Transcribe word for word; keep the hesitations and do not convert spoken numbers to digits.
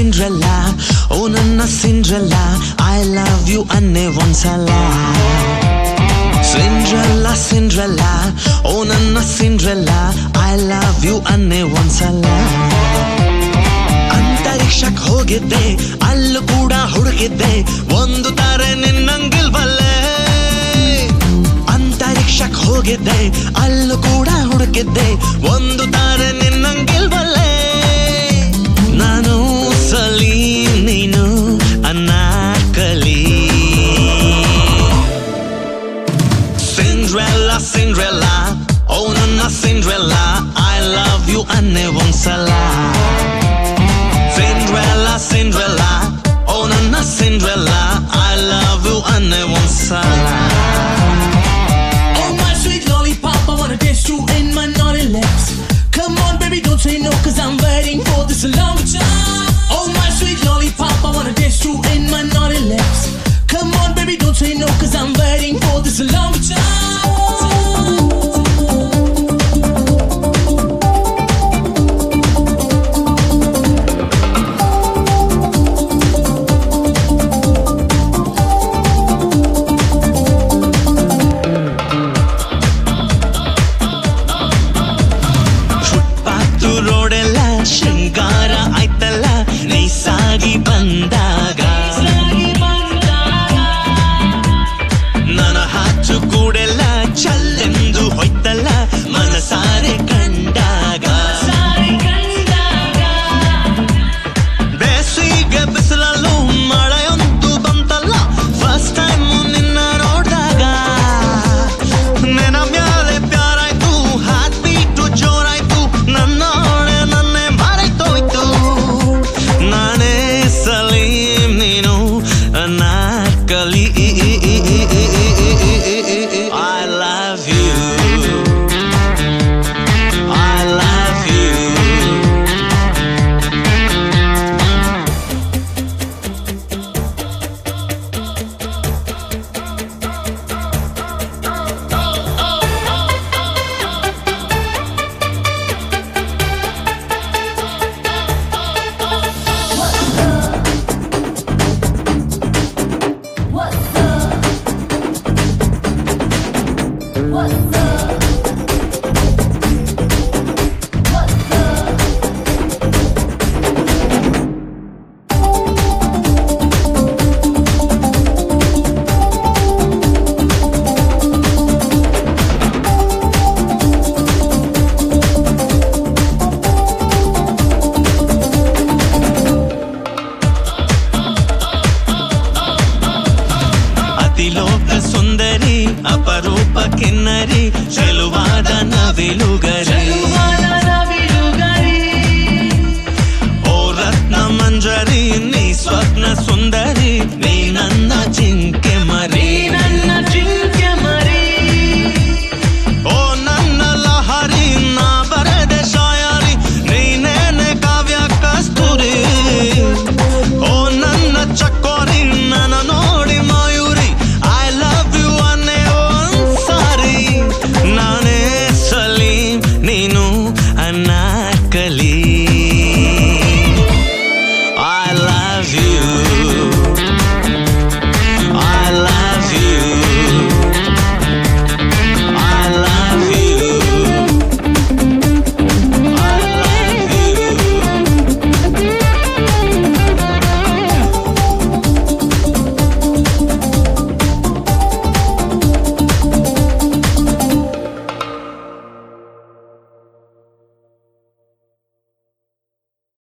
Cinderella, oh Nanna Cinderella, I love you anne onsala. Cinderella, Cinderella, oh Nanna Cinderella, I love you anne onsala. ಅಂತರಿಕ್ಷಕ್ಕೆ ಹೋಗಿದ್ದೆ ಅಲ್ಲೂ ಕೂಡ ಹುಡುಕಿದ್ದೆ ಒಂದು ತಾರೆ ನಿನ್ನಂಗಿಲ್ವಲ್ಲೇ. ಅಂತರಿಕ್ಷಕ್ಕೆ ಹೋಗಿದ್ದೆ ಅಲ್ಲೂ ಕೂಡ ಹುಡುಕಿದ್ದೆ ಒಂದು ತಾರೆ ನಿನ್ನಂಗಿಲ್ವಲ್ಲೇ. ನಾನು ಸಲಿ ನೀನು Anarkali. Cinderella, Cinderella, oh Nanna Cinderella, I love you anne onsala. Cinderella, Cinderella, oh Nanna Cinderella, I love you anne onsala. Oh my sweet lollipop, I wanna taste you in my naughty lips. Come on baby, don't say no, cause I'm waiting for this a long time. Oh my sweet lollipop, I wanna taste you in my naughty lips. Come on baby, don't say no, cause I'm waiting for this a long time. ಶೃಂಗಾರ ಆಯ್ತಲ್ಲ ನೈಸಾಗಿ ಬಂದಾಗ ನನ್ನ ಹಾಚು ಕೂಡೆಲ್ಲ ಚಲ್ಲೆಂದು ಹೊಯ್ತಲ್ಲ ಮನಸಾರೆ ಕಂಡಾಗ. ಬೇಸಿಗೆ ಬಿಸಿಲಲ್ಲೂ ಮಳೆಯೊಂದು ಬಂತಲ್ಲ first time ನಿನ್ನ ನೋಡಿದಾಗ. ನೆನ ಮ್ಯಾಲೆ ಪ್ಯಾರಾಯ್ತು ಹಾಟ್ ಬೀಟು ಜೋರಾಯ್ತು ನನ್ನ ನಾನೇ ಸಲೀಂ ನೀನು Anarkali. I love you, I love you. ಅತಿಲೋಕ ಸುಂದರಿ ಅಪರೂಪ ಕಿನ್ನರಿ ಚೆಲುವಾದ ನವಿಲುಗರಿ.